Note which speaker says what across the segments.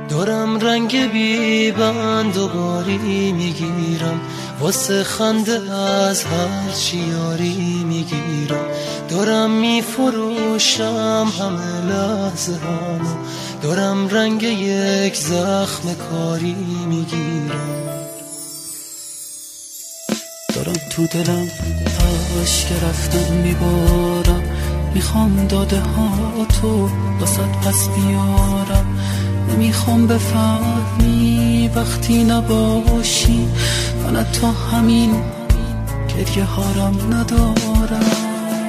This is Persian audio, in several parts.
Speaker 1: دارم رنگ بی بند و باری میگیرم، واسه خنده از هر چی یاری میگیرم. دارم میفروشم همه لحظه هامو، دارم رنگ یک زخم کاری میگیرم.
Speaker 2: دارم تو دلم اشک رفتن میبارم، میخوام داده ها تو واسط پس بیارم. نمیخوام بفهمی وقتی نباشی، من تا همین گریه هارم ندارم.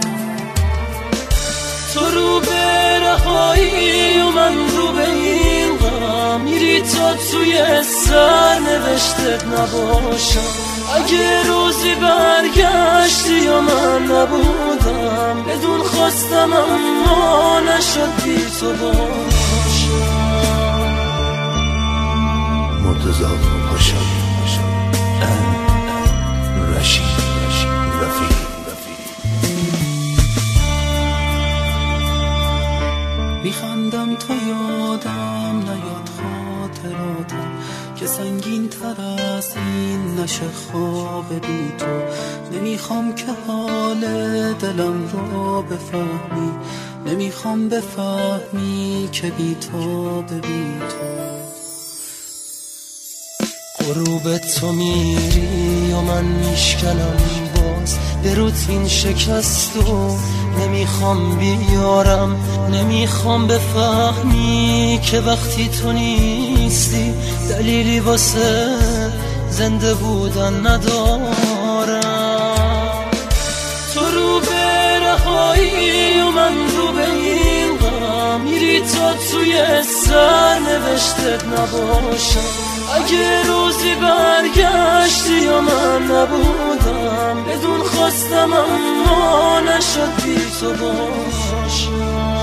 Speaker 1: تو رو به رهایی و من رو به این غم، میری تا توی سر نوشتت نباشم. اگه روزی برگشتی یا من نبودم، بدون خواستم اما نشد بی تو باشم.
Speaker 3: مرتضی پاشا رشید رفیق.
Speaker 2: میخندم تا یادم نیاد خاطراتم، که سنگین تر از این نشه خواب بی تو. نمیخوام که حال دلم رو بفهمی، نمیخوام بفهمی که بی تو به بی تو.
Speaker 1: غروب تو میری و من میشکنم باز به روتین شکست و نمیخوام بیارم. نمیخوام بفهمی که وقتی تو نیستی دلیلی واسه زنده بودن ندارم. تو رو به رهایی و من رو به این غم، میری تا توی سر نوشتت نباشم. اگه روزی برگشتی یا من نبودم، بدون خواستم اما نشد بی تو باشم.